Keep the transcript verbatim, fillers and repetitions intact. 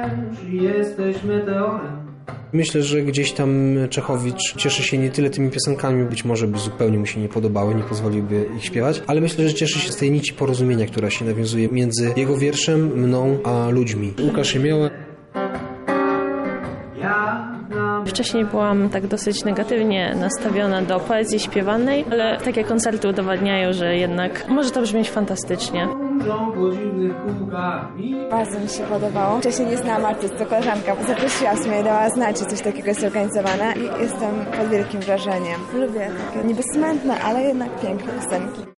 jesteś meteorem. Myślę, że gdzieś tam Czechowicz cieszy się nie tyle tymi piosenkami, być może by zupełnie mu się nie podobały, nie pozwoliłby ich śpiewać, ale myślę, że cieszy się z tej nici porozumienia, która się nawiązuje między jego wierszem, mną, a ludźmi. Łukasz Jemioła. Wcześniej byłam tak dosyć negatywnie nastawiona do poezji śpiewanej, ale takie koncerty udowadniają, że jednak może to brzmieć fantastycznie. Bardzo mi się podobało. Wcześniej nie znałam artysty, koleżanka zaprosiła mnie i dała znać, że coś takiego jest organizowane i jestem pod wielkim wrażeniem. Lubię takie niby smętne, ale jednak piękne piosenki.